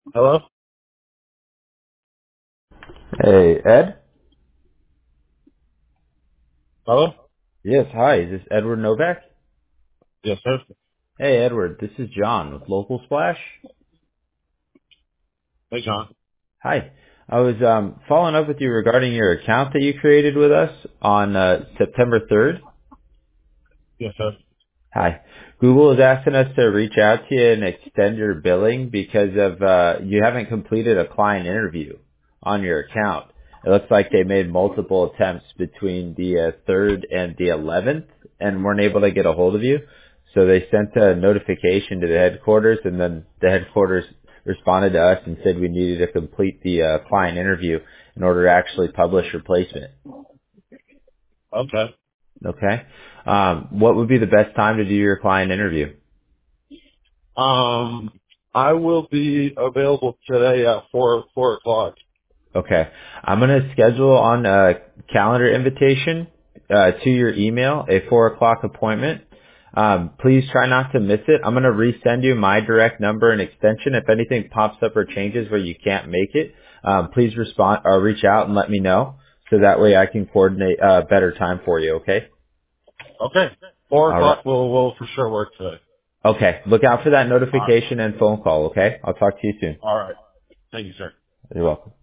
Hello? Hey, Ed? Hello? Yes, hi. Is this Edward Novak? Yes, sir. Hey, Edward. This is John with Local Splash. Hey, John. Hi. I was following up with you regarding your account that you created with us on September 3rd. Yes, sir. Hi. Google is asking us to reach out to you and extend your billing because of you haven't completed a client interview on your account. It looks like they made multiple attempts between the 3rd and the 11th and weren't able to get a hold of you. So they sent a notification to the headquarters and then the headquarters responded to us and said we needed to complete the client interview in order to actually publish your placement. Okay. Okay. What would be the best time to do your client interview? I will be available today at 4 o'clock. Okay. I'm going to schedule on a calendar invitation to your email, a 4 o'clock appointment. Please try not to miss it. I'm going to resend you my direct number and extension. If anything pops up or changes where you can't make it, please respond or reach out and let me know so that way I can coordinate a better time for you, okay? Okay. 4 All right. o'clock will for sure work today. Okay. Look out for that All right. notification and phone call, okay? I'll talk to you soon. All right. Thank you, sir. You're welcome.